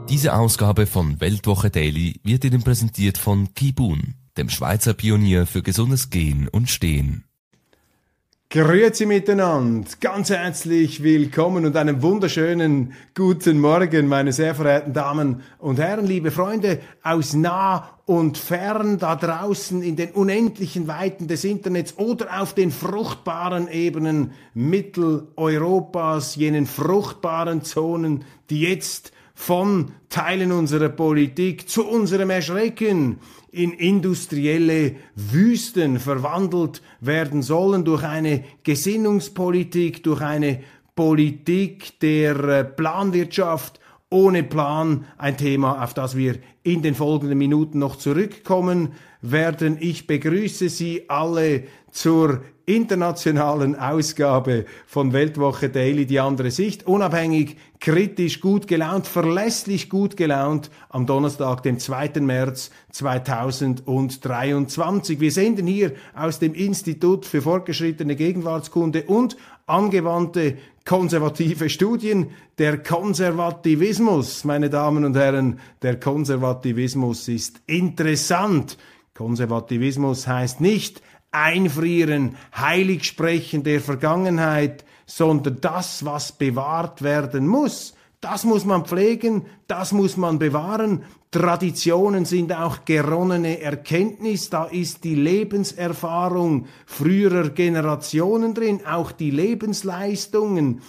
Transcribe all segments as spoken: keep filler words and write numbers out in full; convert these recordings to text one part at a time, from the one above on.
Diese Ausgabe von Weltwoche Daily wird Ihnen präsentiert von Kibun, dem Schweizer Pionier für gesundes Gehen und Stehen. Grüezi miteinander, ganz herzlich willkommen und einen wunderschönen guten Morgen, meine sehr verehrten Damen und Herren, liebe Freunde aus nah und fern da draußen in den unendlichen Weiten des Internets oder auf den fruchtbaren Ebenen Mitteleuropas, jenen fruchtbaren Zonen, die jetzt von Teilen unserer Politik zu unserem Erschrecken in industrielle Wüsten verwandelt werden sollen durch eine Gesinnungspolitik, durch eine Politik der Planwirtschaft ohne Plan, ein Thema, auf das wir in den folgenden Minuten noch zurückkommen werden. Ich begrüße Sie alle zur internationalen Ausgabe von Weltwoche Daily, die andere Sicht, unabhängig, kritisch, gut gelaunt, verlässlich gut gelaunt, am Donnerstag, dem zweiten März zweitausenddreiundzwanzig. Wir senden hier aus dem Institut für fortgeschrittene Gegenwartskunde und angewandte konservative Studien, der Konservativismus. Meine Damen und Herren, der Konservativismus ist interessant. Konservativismus heißt nicht einfrieren, Heiligsprechen der Vergangenheit, sondern das, was bewahrt werden muss, das muss man pflegen, das muss man bewahren. Traditionen sind auch geronnene Erkenntnis, da ist die Lebenserfahrung früherer Generationen drin, auch die Lebensleistungen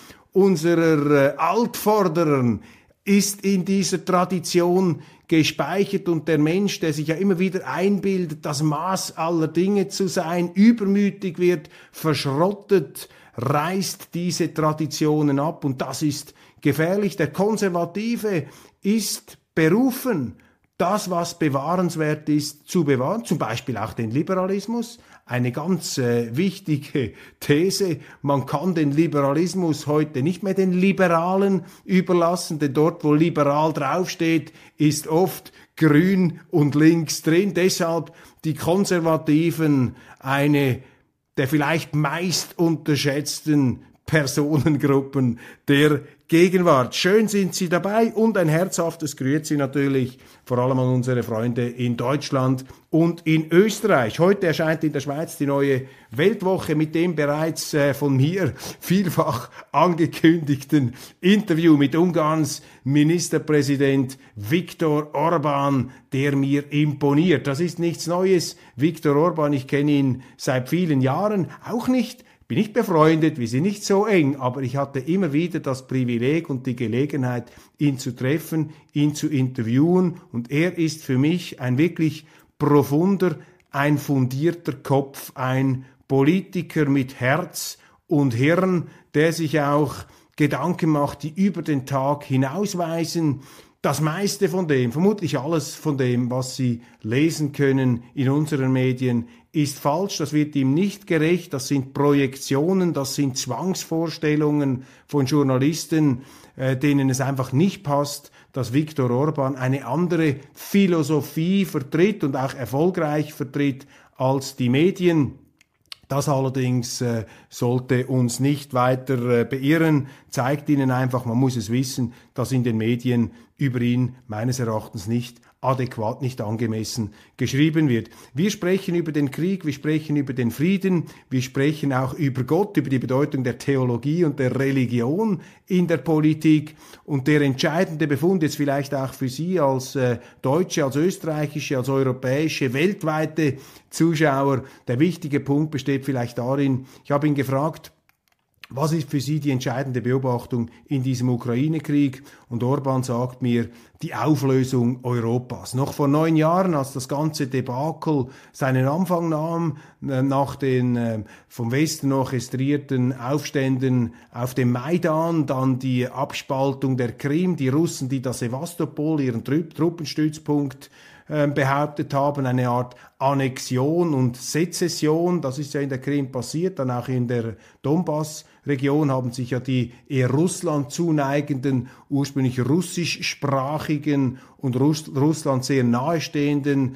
unserer Altvorderer ist in dieser Tradition gespeichert, und der Mensch, der sich ja immer wieder einbildet, das Maß aller Dinge zu sein, übermütig wird, verschrottet, reißt diese Traditionen ab, und das ist gefährlich. Der Konservative ist berufen, das, was bewahrenswert ist, zu bewahren, zum Beispiel auch den Liberalismus. Eine ganz äh, wichtige These, man kann den Liberalismus heute nicht mehr den Liberalen überlassen, denn dort, wo liberal draufsteht, ist oft grün und links drin. Deshalb die Konservativen eine der vielleicht meist unterschätzten Personengruppen der Gegenwart. Schön sind Sie dabei und ein herzhaftes Grüezi natürlich vor allem an unsere Freunde in Deutschland und in Österreich. Heute erscheint in der Schweiz die neue Weltwoche mit dem bereits äh, von mir vielfach angekündigten Interview mit Ungarns Ministerpräsident Viktor Orbán, der mir imponiert. Das ist nichts Neues. Viktor Orbán, ich kenne ihn seit vielen Jahren, auch nicht bin nicht befreundet, wir sind nicht so eng, aber ich hatte immer wieder das Privileg und die Gelegenheit, ihn zu treffen, ihn zu interviewen, und er ist für mich ein wirklich profunder, ein fundierter Kopf, ein Politiker mit Herz und Hirn, der sich auch Gedanken macht, die über den Tag hinausweisen. Das meiste von dem, vermutlich alles von dem, was Sie lesen können in unseren Medien, ist falsch, das wird ihm nicht gerecht, das sind Projektionen, das sind Zwangsvorstellungen von Journalisten, äh, denen es einfach nicht passt, dass Viktor Orbán eine andere Philosophie vertritt und auch erfolgreich vertritt als die Medien. Das allerdings äh, sollte uns nicht weiter äh, beirren, zeigt Ihnen einfach, man muss es wissen, dass in den Medien über ihn meines Erachtens nicht adäquat, nicht angemessen geschrieben wird. Wir sprechen über den Krieg, wir sprechen über den Frieden, wir sprechen auch über Gott, über die Bedeutung der Theologie und der Religion in der Politik, und der entscheidende Befund jetzt vielleicht auch für Sie als äh, deutsche, als österreichische, als europäische, weltweite Zuschauer, der wichtige Punkt besteht vielleicht darin, ich habe ihn gefragt, was ist für Sie die entscheidende Beobachtung in diesem Ukraine-Krieg? Und Orbán sagt mir, die Auflösung Europas. Noch vor neun Jahren, als das ganze Debakel seinen Anfang nahm, nach den äh, vom Westen orchestrierten Aufständen auf dem Maidan, dann die Abspaltung der Krim, die Russen, die das Sewastopol, ihren Truppenstützpunkt, behauptet haben, eine Art Annexion und Sezession, das ist ja in der Krim passiert, dann auch in der Donbass-Region haben sich ja die eher Russland zuneigenden, ursprünglich russischsprachigen und Russ Russland sehr nahestehenden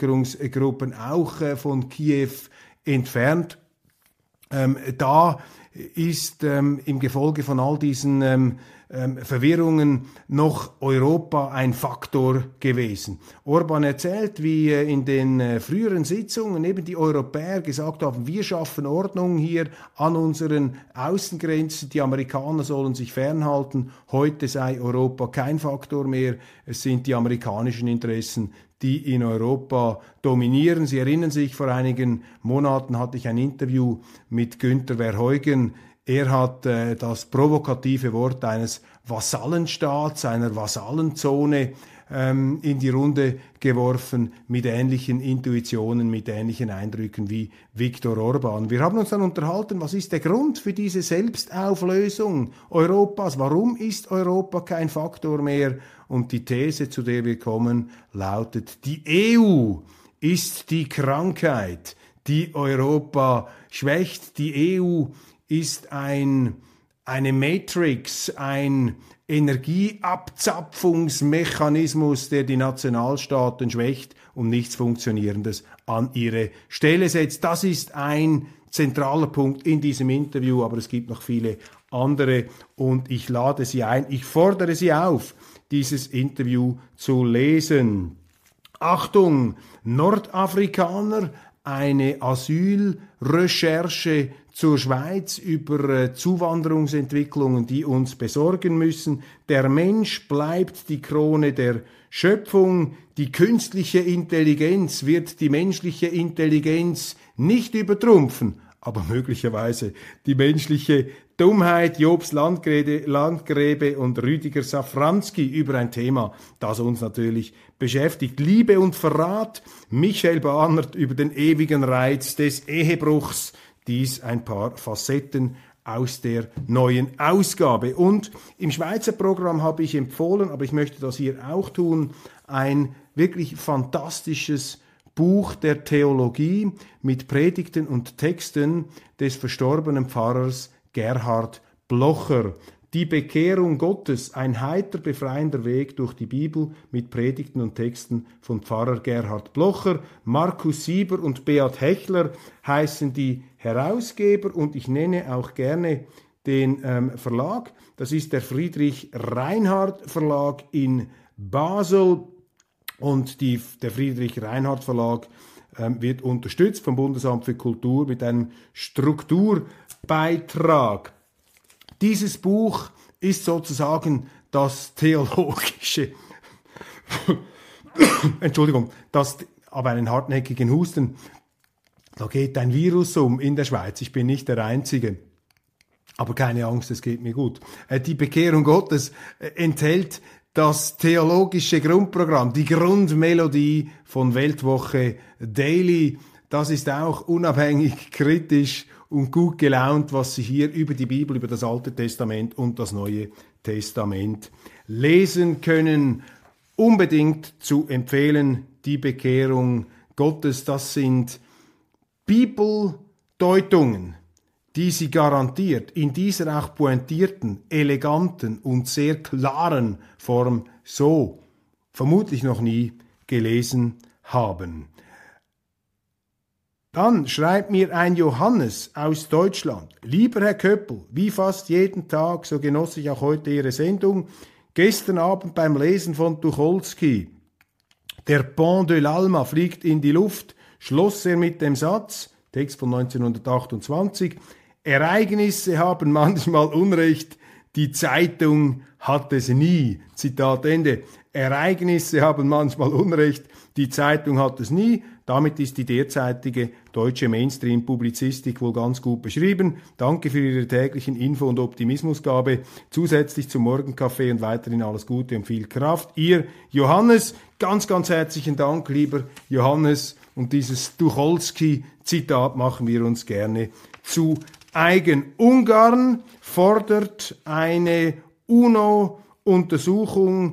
Bevölkerungsgruppen auch äh, von Kiew entfernt. Ähm, da ist ähm, im Gefolge von all diesen ähm, ähm, Verwirrungen noch Europa ein Faktor gewesen. Orban erzählt, wie äh, in den äh, früheren Sitzungen eben die Europäer gesagt haben, wir schaffen Ordnung hier an unseren Außengrenzen, die Amerikaner sollen sich fernhalten, heute sei Europa kein Faktor mehr, es sind die amerikanischen Interessen, die in Europa dominieren. Sie erinnern sich, vor einigen Monaten hatte ich ein Interview mit Günther Verheugen. Er hat äh, das provokative Wort eines Vasallenstaats, einer Vasallenzone ähm, in die Runde geworfen, mit ähnlichen Intuitionen, mit ähnlichen Eindrücken wie Viktor Orban. Wir haben uns dann unterhalten, was ist der Grund für diese Selbstauflösung Europas? Warum ist Europa kein Faktor mehr? Und die These, zu der wir kommen, lautet, die E U ist die Krankheit, die Europa schwächt. Die E U ist ein, eine Matrix, ein Energieabzapfungsmechanismus, der die Nationalstaaten schwächt und nichts Funktionierendes an ihre Stelle setzt. Das ist ein zentraler Punkt in diesem Interview, aber es gibt noch viele andere und ich lade Sie ein, ich fordere Sie auf, dieses Interview zu lesen. Achtung, Nordafrikaner, eine Asylrecherche zur Schweiz über äh, Zuwanderungsentwicklungen, die uns besorgen müssen. Der Mensch bleibt die Krone der Schöpfung. Die künstliche Intelligenz wird die menschliche Intelligenz nicht übertrumpfen, aber möglicherweise die menschliche Dummheit. Jobs Landgräbe, Landgräbe und Rüdiger Safranski über ein Thema, das uns natürlich beschäftigt. Liebe und Verrat, Michael Bahnert über den ewigen Reiz des Ehebruchs. Dies ein paar Facetten aus der neuen Ausgabe. Und im Schweizer Programm habe ich empfohlen, aber ich möchte das hier auch tun, ein wirklich fantastisches Buch der Theologie mit Predigten und Texten des verstorbenen Pfarrers Gerhard Blocher. Die Bekehrung Gottes, ein heiter, befreiender Weg durch die Bibel mit Predigten und Texten von Pfarrer Gerhard Blocher. Markus Sieber und Beat Hechler heißen die Herausgeber und ich nenne auch gerne den ähm, Verlag. Das ist der Friedrich Reinhard Verlag in Basel und die, der Friedrich Reinhard Verlag ähm, wird unterstützt vom Bundesamt für Kultur mit einem Strukturbeitrag. Dieses Buch ist sozusagen das theologische, Entschuldigung, das, aber einen hartnäckigen Husten, da geht ein Virus um in der Schweiz, ich bin nicht der Einzige, aber keine Angst, es geht mir gut. Die Bekehrung Gottes enthält das theologische Grundprogramm, die Grundmelodie von Weltwoche Daily. Das ist auch unabhängig, kritisch und gut gelaunt, was Sie hier über die Bibel, über das Alte Testament und das Neue Testament lesen können. Unbedingt zu empfehlen, die Bekehrung Gottes. Das sind Bibeldeutungen, die Sie garantiert in dieser auch pointierten, eleganten und sehr klaren Form so vermutlich noch nie gelesen haben. Dann schreibt mir ein Johannes aus Deutschland. Lieber Herr Köppel, wie fast jeden Tag, so genoss ich auch heute Ihre Sendung. Gestern Abend beim Lesen von Tucholsky. Der Pont de l'Alma fliegt in die Luft, schloss er mit dem Satz, Text von neunzehnhundertachtundzwanzig, Ereignisse haben manchmal Unrecht, die Zeitung hat es nie. Zitat Ende. Ereignisse haben manchmal Unrecht, die Zeitung hat es nie. Damit ist die derzeitige deutsche Mainstream-Publizistik wohl ganz gut beschrieben. Danke für Ihre täglichen Info- und Optimismusgabe. Zusätzlich zum Morgenkaffee und weiterhin alles Gute und viel Kraft. Ihr Johannes, ganz, ganz herzlichen Dank, lieber Johannes. Und dieses Tucholsky-Zitat machen wir uns gerne zu eigen. Ungarn fordert eine UNO-Untersuchung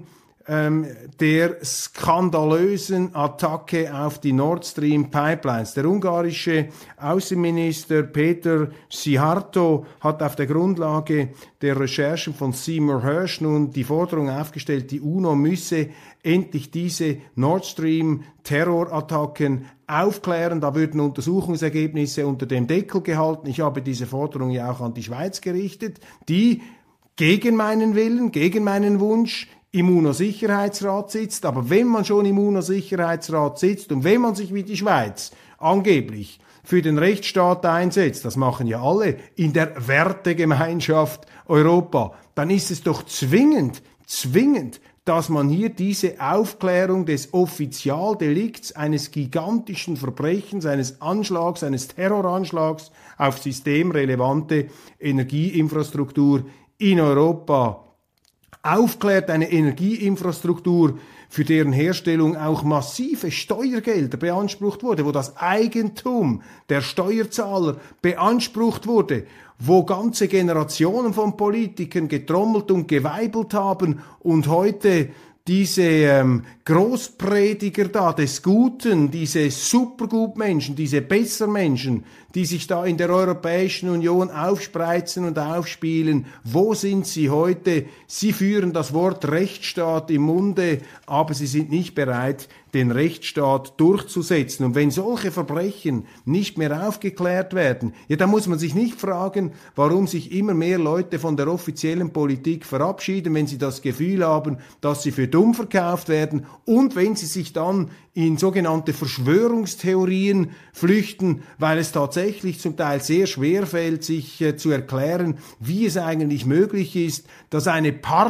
ähm, der skandalösen Attacke auf die Nord Stream Pipelines. Der ungarische Außenminister Peter Szijjártó hat auf der Grundlage der Recherchen von Seymour Hersh nun die Forderung aufgestellt, die UNO müsse endlich diese Nord Stream Terrorattacken aufklären. Da würden Untersuchungsergebnisse unter dem Deckel gehalten. Ich habe diese Forderung ja auch an die Schweiz gerichtet, die gegen meinen Willen, gegen meinen Wunsch im UNO-Sicherheitsrat sitzt. Aber wenn man schon im UNO-Sicherheitsrat sitzt und wenn man sich wie die Schweiz angeblich für den Rechtsstaat einsetzt, das machen ja alle in der Wertegemeinschaft Europa, dann ist es doch zwingend, zwingend, dass man hier diese Aufklärung des Offizialdelikts eines gigantischen Verbrechens, eines Anschlags, eines Terroranschlags auf systemrelevante Energieinfrastruktur in Europa aufklärt, eine Energieinfrastruktur, für deren Herstellung auch massive Steuergelder beansprucht wurde, wo das Eigentum der Steuerzahler beansprucht wurde, wo ganze Generationen von Politikern getrommelt und geweibelt haben und heute diese ähm, Großprediger da des Guten, diese Supergutmenschen, diese Bessermenschen, die sich da in der Europäischen Union aufspreizen und aufspielen, wo sind sie heute? Sie führen das Wort Rechtsstaat im Munde, aber sie sind nicht bereit, den Rechtsstaat durchzusetzen. Und wenn solche Verbrechen nicht mehr aufgeklärt werden, ja, dann muss man sich nicht fragen, warum sich immer mehr Leute von der offiziellen Politik verabschieden, wenn sie das Gefühl haben, dass sie für dumm verkauft werden und wenn sie sich dann in sogenannte Verschwörungstheorien flüchten, weil es tatsächlich zum Teil sehr schwer fällt, sich äh, zu erklären, wie es eigentlich möglich ist, dass eine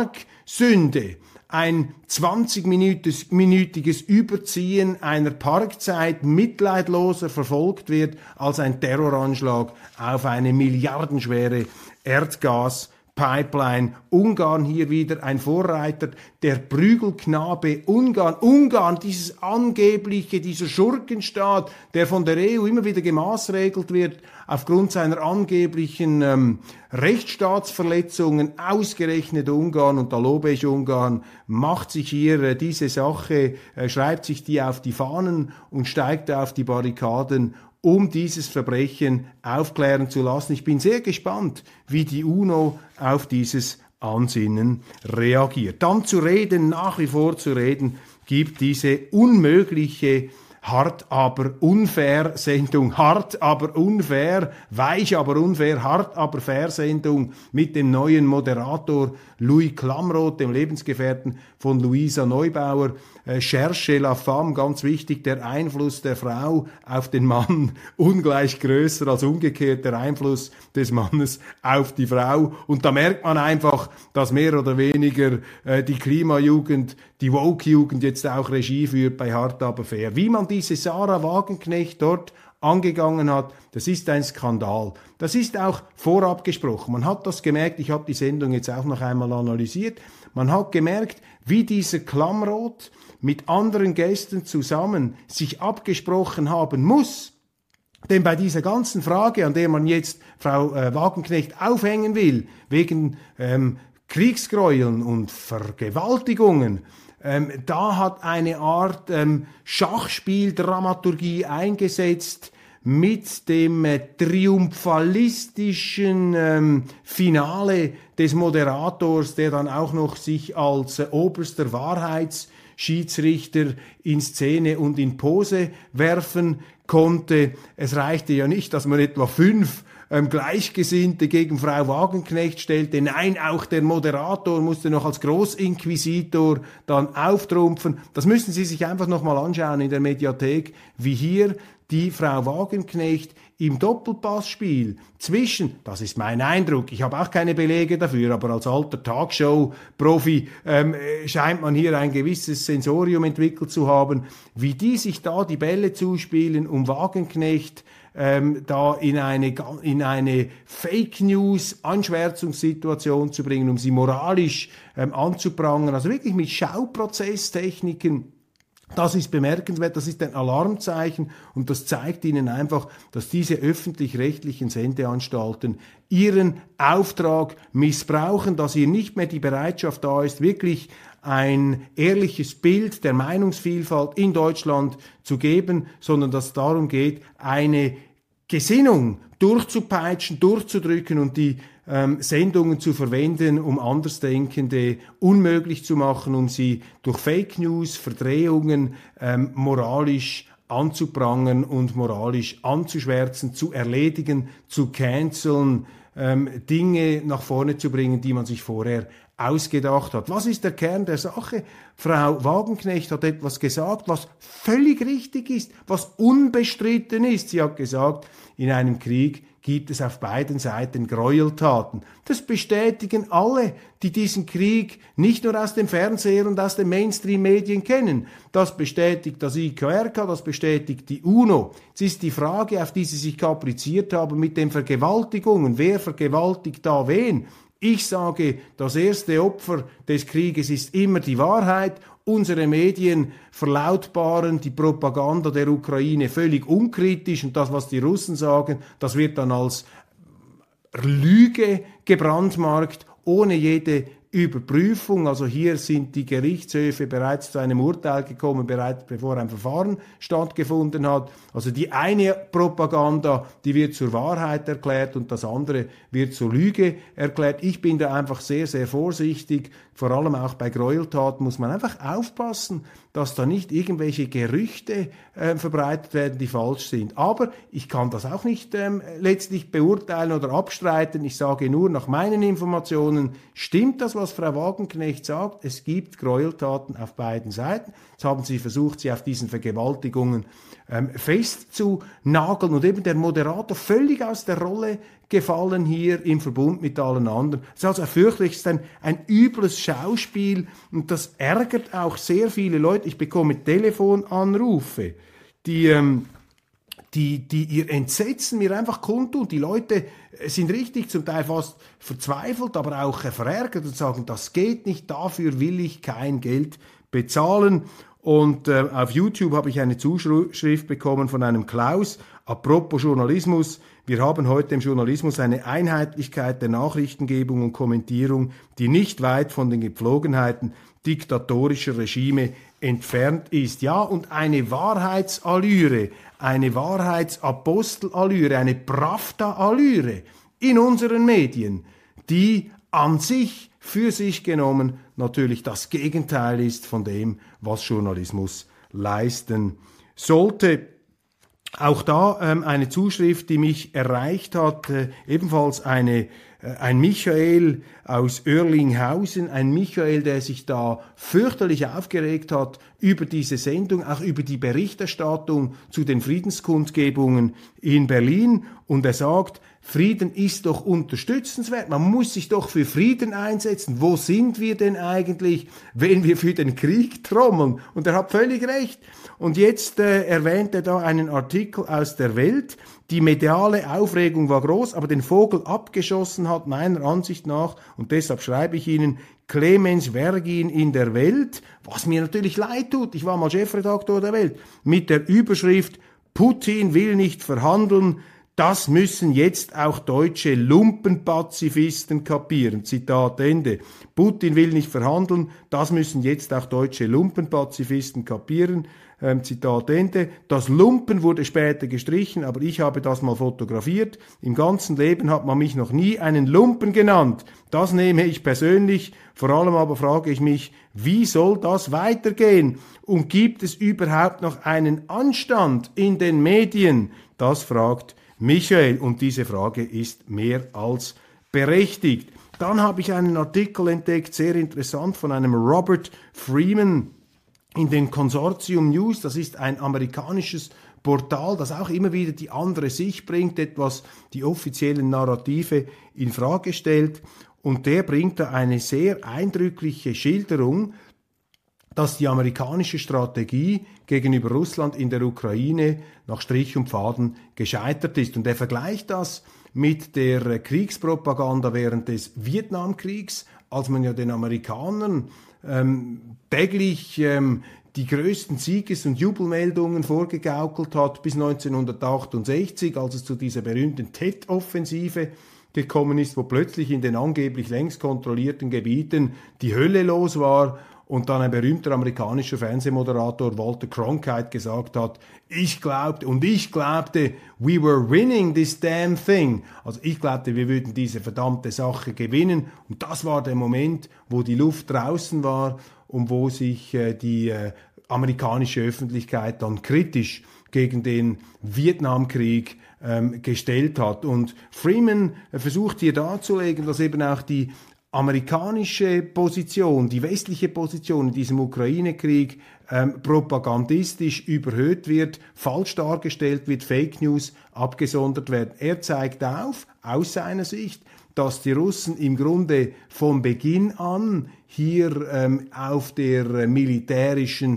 Parksünde, ein zwanzigminütiges Überziehen einer Parkzeit mitleidloser verfolgt wird als ein Terroranschlag auf eine milliardenschwere Erdgaspipeline. Ungarn hier wieder ein Vorreiter, der Prügelknabe Ungarn. Ungarn, dieses angebliche, dieser Schurkenstaat, der von der E U immer wieder gemaßregelt wird, aufgrund seiner angeblichen ähm, Rechtsstaatsverletzungen, ausgerechnet Ungarn, und da lobe ich Ungarn, macht sich hier äh, diese Sache, äh, schreibt sich die auf die Fahnen und steigt auf die Barrikaden, um dieses Verbrechen aufklären zu lassen. Ich bin sehr gespannt, wie die UNO auf dieses Ansinnen reagiert. Dann zu reden, nach wie vor zu reden, gibt diese unmögliche Hart aber unfair Sendung, hart aber unfair, weich aber unfair, hart aber fair Sendung mit dem neuen Moderator Louis Klamroth, dem Lebensgefährten von Luisa Neubauer. Äh, Cherchez la femme, ganz wichtig, der Einfluss der Frau auf den Mann ungleich größer als umgekehrt der Einfluss des Mannes auf die Frau. Und da merkt man einfach, dass mehr oder weniger äh, die Klimajugend, die Woke-Jugend jetzt auch Regie führt bei Hart aber fair. Wie man diese Sarah Wagenknecht dort angegangen hat, das ist ein Skandal. Das ist auch vorab gesprochen. Man hat das gemerkt, ich habe die Sendung jetzt auch noch einmal analysiert, man hat gemerkt, wie dieser Klamroth mit anderen Gästen zusammen sich abgesprochen haben muss. Denn bei dieser ganzen Frage, an der man jetzt Frau äh, Wagenknecht aufhängen will, wegen ähm, Kriegsgräueln und Vergewaltigungen, ähm, da hat eine Art ähm, Schachspieldramaturgie eingesetzt mit dem äh, triumphalistischen ähm, Finale des Moderators, der dann auch noch sich als äh, oberster Wahrheitsschiedsrichter in Szene und in Pose werfen konnte. Es reichte ja nicht, dass man etwa fünf ähm, Gleichgesinnte gegen Frau Wagenknecht stellte. Nein, auch der Moderator musste noch als Großinquisitor dann auftrumpfen. Das müssen Sie sich einfach nochmal anschauen in der Mediathek, wie hier die Frau Wagenknecht im Doppelpassspiel zwischen, das ist mein Eindruck, ich habe auch keine Belege dafür, aber als alter Talkshow-Profi ähm, scheint man hier ein gewisses Sensorium entwickelt zu haben, wie die sich da die Bälle zuspielen, um Wagenknecht ähm, da in eine, in eine Fake-News-Anschwärzungssituation zu bringen, um sie moralisch ähm, anzuprangern, also wirklich mit Schauprozesstechniken Das ist bemerkenswert, das ist ein Alarmzeichen und das zeigt Ihnen einfach, dass diese öffentlich-rechtlichen Sendeanstalten ihren Auftrag missbrauchen, dass hier nicht mehr die Bereitschaft da ist, wirklich ein ehrliches Bild der Meinungsvielfalt in Deutschland zu geben, sondern dass es darum geht, eine Gesinnung durchzupeitschen, durchzudrücken und die ähm, Sendungen zu verwenden, um Andersdenkende unmöglich zu machen, um sie durch Fake News, Verdrehungen ähm, moralisch anzuprangern und moralisch anzuschwärzen, zu erledigen, zu canceln, ähm, Dinge nach vorne zu bringen, die man sich vorher ausgedacht hat. Was ist der Kern der Sache? Frau Wagenknecht hat etwas gesagt, was völlig richtig ist, was unbestritten ist. Sie hat gesagt, in einem Krieg gibt es auf beiden Seiten Gräueltaten. Das bestätigen alle, die diesen Krieg nicht nur aus dem Fernseher und aus den Mainstream-Medien kennen. Das bestätigt das I Q R K, das bestätigt die UNO. Es ist die Frage, auf die Sie sich kapriziert haben mit den Vergewaltigungen. Wer vergewaltigt da wen? Ich sage, das erste Opfer des Krieges ist immer die Wahrheit. Unsere Medien verlautbaren die Propaganda der Ukraine völlig unkritisch und das, was die Russen sagen, das wird dann als Lüge gebrandmarkt, ohne jede Überprüfung. Also hier sind die Gerichtshöfe bereits zu einem Urteil gekommen, bereits bevor ein Verfahren stattgefunden hat. Also die eine Propaganda, die wird zur Wahrheit erklärt und das andere wird zur Lüge erklärt. Ich bin da einfach sehr, sehr vorsichtig. Vor allem auch bei Gräueltaten muss man einfach aufpassen, dass da nicht irgendwelche Gerüchte äh, verbreitet werden, die falsch sind. Aber ich kann das auch nicht ähm, letztlich beurteilen oder abstreiten. Ich sage nur, nach meinen Informationen stimmt das, was Frau Wagenknecht sagt. Es gibt Gräueltaten auf beiden Seiten. Jetzt haben sie versucht, sie auf diesen Vergewaltigungen ähm, festzunageln und eben der Moderator völlig aus der Rolle gefallen hier im Verbund mit allen anderen. Es ist also fürchterlich, es ist ein, ein übles Schauspiel und das ärgert auch sehr viele Leute. Ich bekomme Telefonanrufe, die, ähm, die, die ihr Entsetzen mir einfach kundtun. Die Leute sind richtig zum Teil fast verzweifelt, aber auch äh, verärgert und sagen, das geht nicht, dafür will ich kein Geld bezahlen. Und äh, auf YouTube habe ich eine Zuschrift bekommen von einem Klaus. Apropos Journalismus, wir haben heute im Journalismus eine Einheitlichkeit der Nachrichtengebung und Kommentierung, die nicht weit von den Gepflogenheiten diktatorischer Regime entfernt ist. Ja, und eine Wahrheitsallüre, eine Wahrheitsapostelallüre, eine Pravda-Allüre in unseren Medien, die an sich, für sich genommen, natürlich das Gegenteil ist von dem, was Journalismus leisten sollte. Auch da ähm, eine Zuschrift, die mich erreicht hat, äh, ebenfalls eine, äh, ein Michael aus Oerlinghausen, ein Michael, der sich da fürchterlich aufgeregt hat über diese Sendung, auch über die Berichterstattung zu den Friedenskundgebungen in Berlin. Und er sagt, Frieden ist doch unterstützenswert, man muss sich doch für Frieden einsetzen. Wo sind wir denn eigentlich, wenn wir für den Krieg trommeln? Und er hat völlig recht. Und jetzt äh, erwähnt er da einen Artikel aus der Welt. Die mediale Aufregung war groß, aber den Vogel abgeschossen hat meiner Ansicht nach, und deshalb schreibe ich Ihnen, Clemens Vergin in der Welt, was mir natürlich leid tut, ich war mal Chefredaktor der Welt, mit der Überschrift Putin will nicht verhandeln, das müssen jetzt auch deutsche Lumpenpazifisten kapieren. Zitat Ende. Putin will nicht verhandeln, das müssen jetzt auch deutsche Lumpenpazifisten kapieren. Ähm, Zitat Ende. Das Lumpen wurde später gestrichen, aber ich habe das mal fotografiert. Im ganzen Leben hat man mich noch nie einen Lumpen genannt. Das nehme ich persönlich. Vor allem aber frage ich mich, wie soll das weitergehen? Und gibt es überhaupt noch einen Anstand in den Medien? Das fragt Michael, und diese Frage ist mehr als berechtigt. Dann habe ich einen Artikel entdeckt, sehr interessant, von einem Robert Freeman in den Consortium News. Das ist ein amerikanisches Portal, das auch immer wieder die andere Sicht bringt, etwas die offiziellen Narrative in Frage stellt. Und der bringt da eine sehr eindrückliche Schilderung, dass die amerikanische Strategie gegenüber Russland in der Ukraine nach Strich und Faden gescheitert ist. Und er vergleicht das mit der Kriegspropaganda während des Vietnamkriegs, als man ja den Amerikanern ähm, täglich ähm, die größten Sieges- und Jubelmeldungen vorgegaukelt hat bis neunzehnhundertachtundsechzig, als es zu dieser berühmten Tet-Offensive gekommen ist, wo plötzlich in den angeblich längst kontrollierten Gebieten die Hölle los war und dann ein berühmter amerikanischer Fernsehmoderator Walter Cronkite gesagt hat, ich glaubte und ich glaubte, we were winning this damn thing. Also ich glaubte, wir würden diese verdammte Sache gewinnen. Und das war der Moment, wo die Luft draußen war und wo sich äh, die äh, amerikanische Öffentlichkeit dann kritisch gegen den Vietnamkrieg ähm, gestellt hat. Und Freeman äh, versucht hier darzulegen, dass eben auch die amerikanische Position, die westliche Position in diesem Ukraine-Krieg ähm, propagandistisch überhöht wird, falsch dargestellt wird, Fake News abgesondert werden. Er zeigt auf, aus seiner Sicht, dass die Russen im Grunde von Beginn an hier ähm, auf der äh, militärischen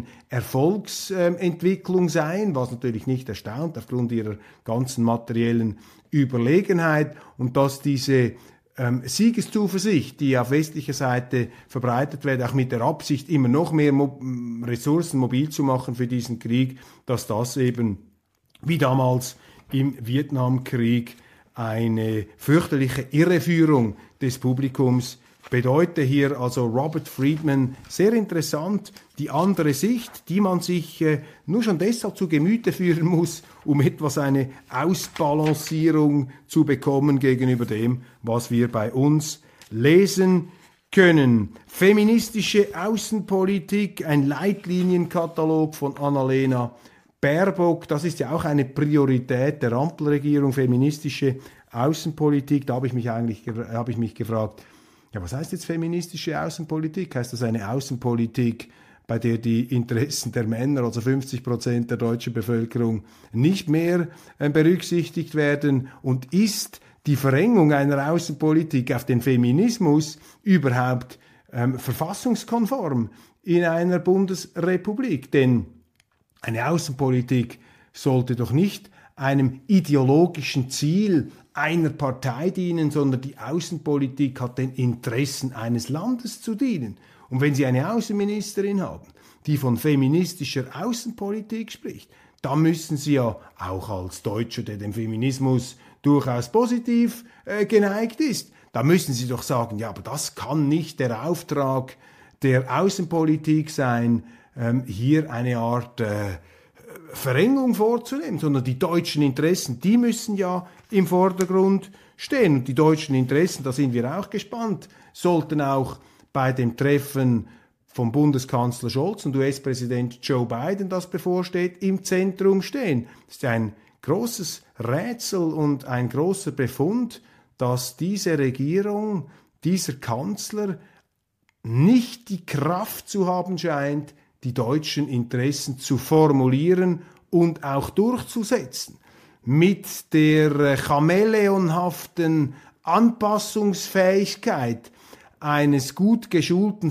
Erfolgsentwicklung ähm, seien, was natürlich nicht erstaunt aufgrund ihrer ganzen materiellen Überlegenheit, und dass diese Ähm, Siegeszuversicht, die auf westlicher Seite verbreitet wird, auch mit der Absicht, immer noch mehr Mo- Ressourcen mobil zu machen für diesen Krieg, dass das eben wie damals im Vietnamkrieg eine fürchterliche Irreführung des Publikums bedeute. Hier also Robert Friedman, sehr interessant, die andere Sicht, die man sich äh, nur schon deshalb zu Gemüte führen muss, um etwas eine Ausbalancierung zu bekommen gegenüber dem, was wir bei uns lesen können. Feministische Außenpolitik, ein Leitlinienkatalog von Annalena Baerbock, das ist ja auch eine Priorität der Ampelregierung, feministische Außenpolitik. Da habe ich mich eigentlich habe ich mich gefragt, ja, was heißt jetzt feministische Außenpolitik? Heißt das eine Außenpolitik, bei der die Interessen der Männer, also fünfzig Prozent der deutschen Bevölkerung, nicht mehr äh, berücksichtigt werden? Und ist die Verengung einer Außenpolitik auf den Feminismus überhaupt ähm, verfassungskonform in einer Bundesrepublik? Denn eine Außenpolitik sollte doch nicht einem ideologischen Ziel einer Partei dienen, sondern die Außenpolitik hat den Interessen eines Landes zu dienen. Und wenn Sie eine Außenministerin haben, die von feministischer Außenpolitik spricht, dann müssen Sie ja auch als Deutscher, der dem Feminismus durchaus positiv äh, geneigt ist, da müssen Sie doch sagen, ja, aber das kann nicht der Auftrag der Außenpolitik sein, ähm, hier eine Art äh, Verengung vorzunehmen, sondern die deutschen Interessen, die müssen ja im Vordergrund stehen. Und die deutschen Interessen, da sind wir auch gespannt, sollten auch bei dem Treffen von Bundeskanzler Scholz und U S-Präsident Joe Biden, das bevorsteht, im Zentrum stehen. Das ist ein großes Rätsel und ein großer Befund, dass diese Regierung, dieser Kanzler nicht die Kraft zu haben scheint, die deutschen Interessen zu formulieren und auch durchzusetzen. Mit der chamäleonhaften Anpassungsfähigkeit eines gut geschulten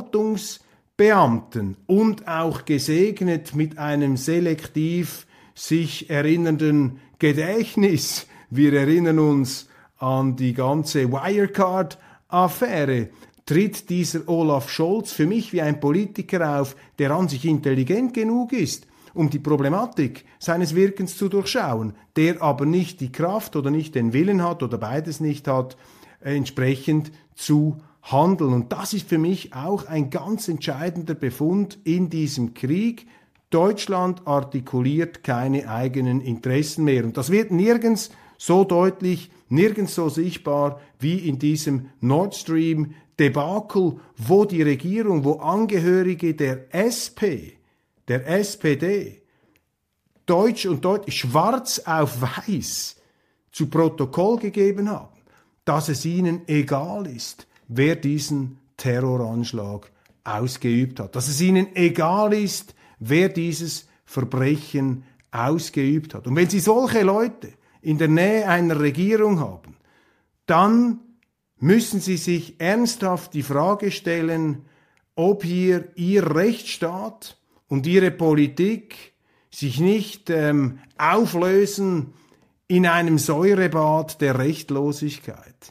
Verwaltungsbeamten und auch gesegnet mit einem selektiv sich erinnernden Gedächtnis. Wir erinnern uns an die ganze Wirecard-Affäre. Tritt dieser Olaf Scholz für mich wie ein Politiker auf, der an sich intelligent genug ist, um die Problematik seines Wirkens zu durchschauen, der aber nicht die Kraft oder nicht den Willen hat oder beides nicht hat, entsprechend zu handeln. Und das ist für mich auch ein ganz entscheidender Befund in diesem Krieg. Deutschland artikuliert keine eigenen Interessen mehr. Und das wird nirgends so deutlich, nirgends so sichtbar wie in diesem Nord Stream Debakel, wo die Regierung, wo Angehörige der S P, der S P D, deutsch und deutlich, schwarz auf weiß zu Protokoll gegeben haben, dass es ihnen egal ist, wer diesen Terroranschlag ausgeübt hat, dass es ihnen egal ist, wer dieses Verbrechen ausgeübt hat. Und wenn Sie solche Leute in der Nähe einer Regierung haben, dann müssen Sie sich ernsthaft die Frage stellen, ob hier Ihr Rechtsstaat und Ihre Politik sich nicht ähm, auflösen in einem Säurebad der Rechtlosigkeit.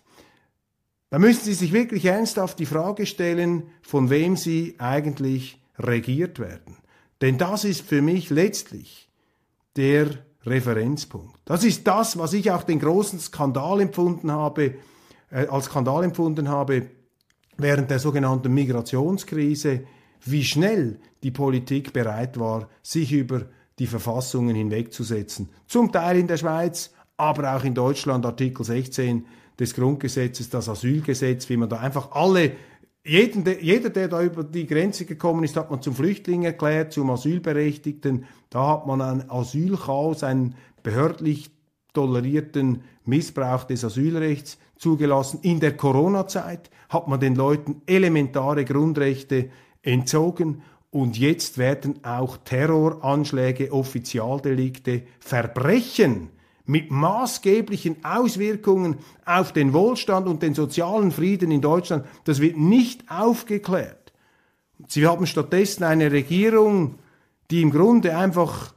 Da müssen Sie sich wirklich ernsthaft die Frage stellen, von wem Sie eigentlich regiert werden. Denn das ist für mich letztlich der Referenzpunkt. Das ist das, was ich auch den großen Skandal empfunden habe, äh, als Skandal empfunden habe während der sogenannten Migrationskrise, wie schnell die Politik bereit war, sich über die Verfassungen hinwegzusetzen. Zum Teil in der Schweiz, aber auch in Deutschland, Artikel sechzehn des Grundgesetzes, das Asylgesetz, wie man da einfach alle, jeden, jeder, der da über die Grenze gekommen ist, hat man zum Flüchtling erklärt, zum Asylberechtigten. Da hat man ein Asylchaos, einen behördlich tolerierten Missbrauch des Asylrechts zugelassen. In der Corona-Zeit hat man den Leuten elementare Grundrechte entzogen. Und jetzt werden auch Terroranschläge, Offizialdelikte, Verbrechen mit maßgeblichen Auswirkungen auf den Wohlstand und den sozialen Frieden in Deutschland, das wird nicht aufgeklärt. Sie haben stattdessen eine Regierung, die im Grunde einfach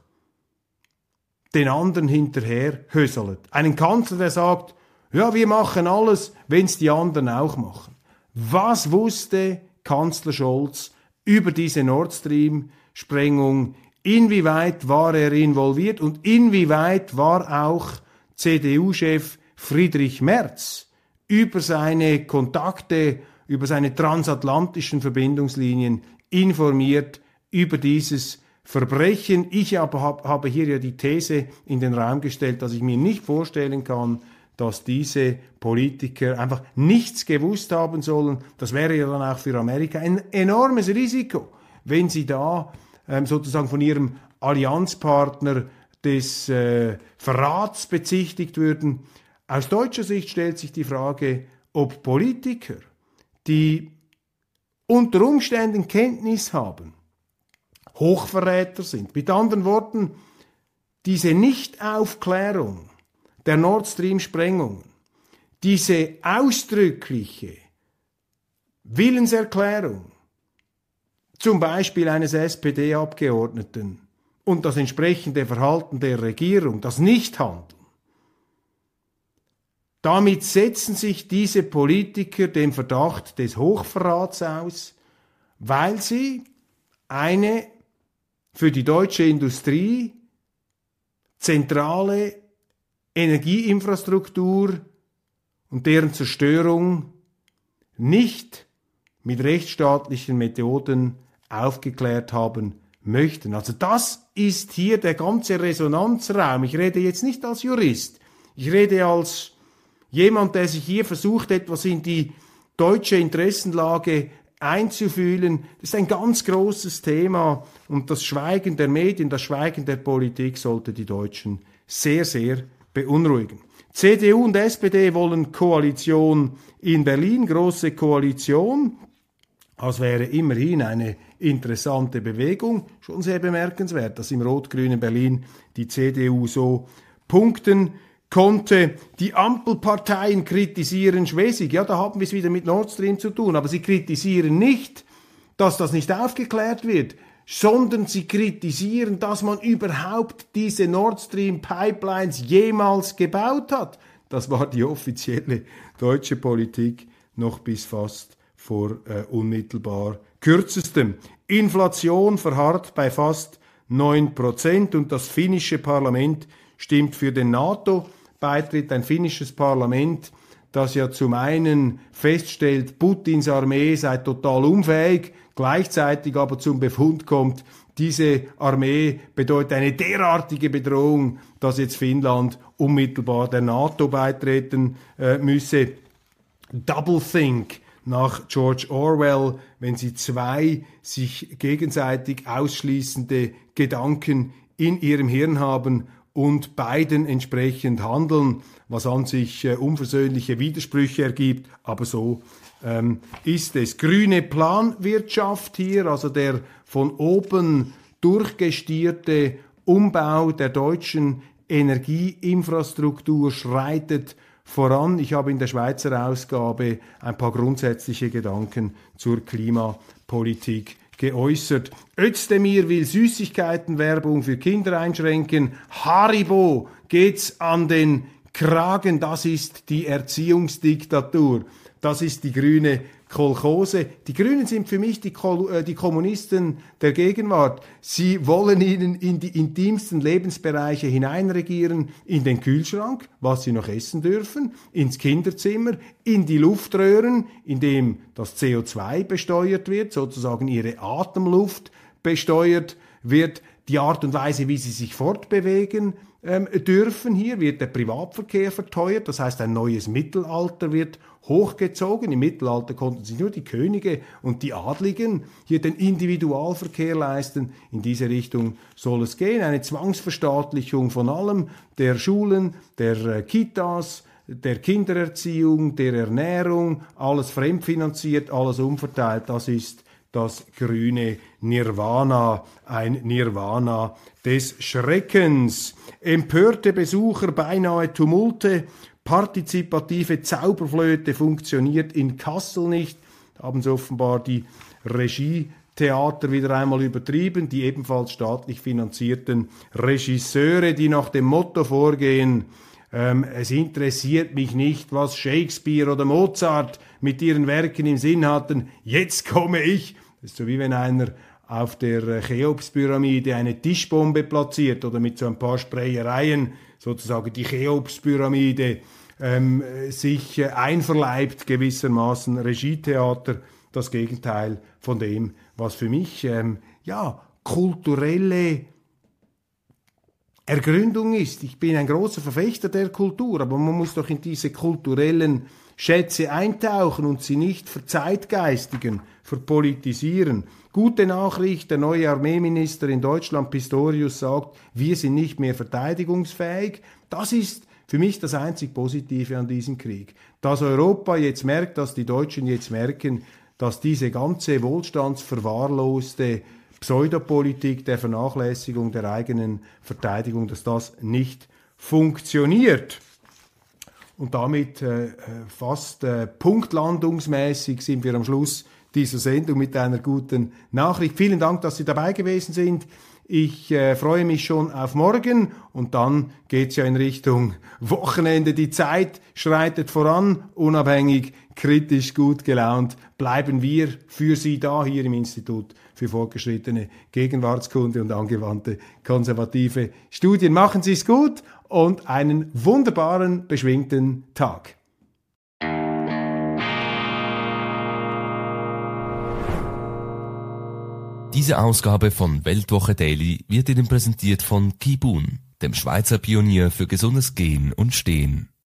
den anderen hinterher höselt. Einen Kanzler, der sagt, ja, wir machen alles, wenn es die anderen auch machen. Was wusste Kanzler Scholz über diese Nord Stream-Sprengung? Inwieweit war er involviert und inwieweit war auch C D U-Chef Friedrich Merz über seine Kontakte, über seine transatlantischen Verbindungslinien informiert über dieses Verbrechen? Ich aber hab, habe hier ja die These in den Raum gestellt, dass ich mir nicht vorstellen kann, dass diese Politiker einfach nichts gewusst haben sollen. Das wäre ja dann auch für Amerika ein enormes Risiko, wenn sie da ähm, sozusagen von ihrem Allianzpartner des äh, Verrats bezichtigt würden. Aus deutscher Sicht stellt sich die Frage, ob Politiker, die unter Umständen Kenntnis haben, Hochverräter sind. Mit anderen Worten, diese Nichtaufklärung der Nord Stream-Sprengungen, diese ausdrückliche Willenserklärung, zum Beispiel eines S P D-Abgeordneten und das entsprechende Verhalten der Regierung, das Nichthandeln, damit setzen sich diese Politiker dem Verdacht des Hochverrats aus, weil sie eine für die deutsche Industrie zentrale Energieinfrastruktur und deren Zerstörung nicht mit rechtsstaatlichen Methoden aufgeklärt haben möchten. Also das ist hier der ganze Resonanzraum. Ich rede jetzt nicht als Jurist, ich rede als jemand, der sich hier versucht, etwas in die deutsche Interessenlage einzufühlen. Das ist ein ganz großes Thema und das Schweigen der Medien, das Schweigen der Politik sollte die Deutschen sehr, sehr beunruhigen. C D U und S P D wollen Koalition in Berlin, große Koalition. Das wäre immerhin eine interessante Bewegung. Schon sehr bemerkenswert, dass im rot-grünen Berlin die C D U so punkten konnte. Die Ampelparteien kritisieren Schwesig. Ja, da haben wir es wieder mit Nord Stream zu tun. Aber sie kritisieren nicht, dass das nicht aufgeklärt wird, sondern sie kritisieren, dass man überhaupt diese Nord Stream Pipelines jemals gebaut hat. Das war die offizielle deutsche Politik noch bis fast vor äh, unmittelbar kürzestem. Inflation verharrt bei fast neun Prozent und das finnische Parlament stimmt für den NATO-Beitritt. Ein finnisches Parlament, das ja zum einen feststellt, Putins Armee sei total unfähig, gleichzeitig aber zum Befund kommt, diese Armee bedeutet eine derartige Bedrohung, dass jetzt Finnland unmittelbar der NATO beitreten äh, müsse. Doublethink nach George Orwell, wenn sie zwei sich gegenseitig ausschließende Gedanken in ihrem Hirn haben und beiden entsprechend handeln, was an sich äh, unversöhnliche Widersprüche ergibt, aber so ähm, ist es. Grüne Planwirtschaft hier, also der von oben durchgestierte Umbau der deutschen Energieinfrastruktur schreitet voran. Ich habe in der Schweizer Ausgabe ein paar grundsätzliche Gedanken zur Klimapolitik geäußert. Özdemir will Süßigkeitenwerbung für Kinder einschränken. Haribo geht's an den Kragen, das ist die Erziehungsdiktatur. Das ist die grüne Kolchose. Die Grünen sind für mich die, Kol- äh, die Kommunisten der Gegenwart. Sie wollen ihnen in die intimsten Lebensbereiche hineinregieren, in den Kühlschrank, was sie noch essen dürfen, ins Kinderzimmer, in die Luftröhren, in dem das C O zwei besteuert wird, sozusagen ihre Atemluft besteuert wird, die Art und Weise, wie sie sich fortbewegen ähm, dürfen. Hier wird der Privatverkehr verteuert, das heißt, ein neues Mittelalter wird hochgezogen. Im Mittelalter konnten sich nur die Könige und die Adligen hier den Individualverkehr leisten. In diese Richtung soll es gehen. Eine Zwangsverstaatlichung von allem, der Schulen, der äh, Kitas, der Kindererziehung, der Ernährung, alles fremdfinanziert, alles umverteilt. Das ist das grüne Nirvana, ein Nirvana des Schreckens. Empörte Besucher, beinahe Tumulte, partizipative Zauberflöte funktioniert in Kassel nicht, haben sie offenbar die Regietheater wieder einmal übertrieben, die ebenfalls staatlich finanzierten Regisseure, die nach dem Motto vorgehen, ähm, es interessiert mich nicht, was Shakespeare oder Mozart mit ihren Werken im Sinn hatten, jetzt komme ich. Das ist so wie wenn einer auf der Cheops-Pyramide eine Tischbombe platziert oder mit so ein paar Sprayereien sozusagen die Cheops-Pyramide ähm, sich äh, einverleibt, gewissermaßen Regietheater, das Gegenteil von dem, was für mich ähm, ja, kulturelle Ergründung ist. Ich bin ein großer Verfechter der Kultur, aber man muss doch in diese kulturellen Schätze eintauchen und sie nicht verzeitgeistigen, verpolitisieren. Gute Nachricht, der neue Armeeminister in Deutschland, Pistorius, sagt, wir sind nicht mehr verteidigungsfähig. Das ist für mich das einzig Positive an diesem Krieg. Dass Europa jetzt merkt, dass die Deutschen jetzt merken, dass diese ganze wohlstandsverwahrloste Pseudopolitik der Vernachlässigung der eigenen Verteidigung, dass das nicht funktioniert. Und damit äh, fast äh, punktlandungsmäßig sind wir am Schluss dieser Sendung mit einer guten Nachricht. Vielen Dank, dass Sie dabei gewesen sind. Ich äh, freue mich schon auf morgen und dann geht's ja in Richtung Wochenende. Die Zeit schreitet voran, unabhängig, kritisch, gut gelaunt. Bleiben wir für Sie da hier im Institut für fortgeschrittene Gegenwartskunde und angewandte konservative Studien. Machen Sie es gut und einen wunderbaren, beschwingten Tag. Diese Ausgabe von Weltwoche Daily wird Ihnen präsentiert von Kibun, dem Schweizer Pionier für gesundes Gehen und Stehen.